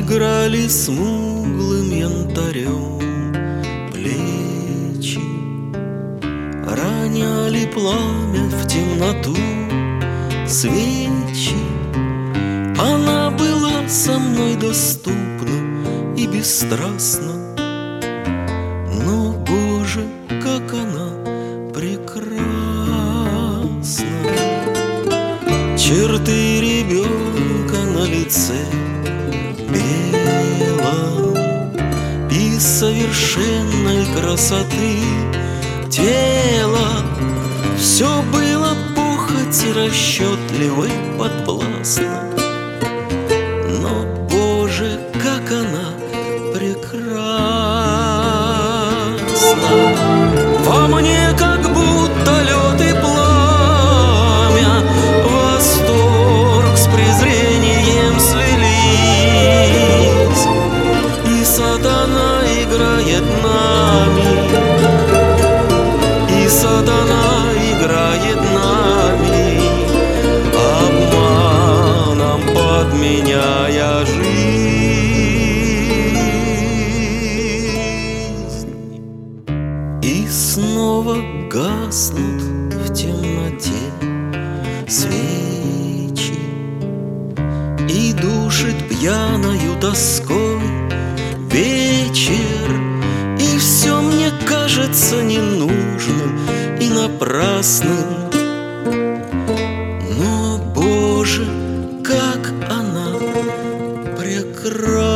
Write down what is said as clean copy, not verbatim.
играли смуглым янтарем плечи, роняли пламя в темноту свечи. Она была со мной доступна и бесстрастна, но, Боже, как она прекрасна. Черты ребенка на лице белом и совершенной красоты тело. Все было похоти расчетливой подвластно, но, Боже, как она прекрасна. Во мне как будто лед и пламя, восторг с презрением слились, и сатана играет нами, и сатана играет нами, обманом подменяя жизнь. И снова гаснут в темноте свечи, и душит пьяною тоской вечер, и все мне кажется ненужным и напрасным, но, Боже, как она прекрасна.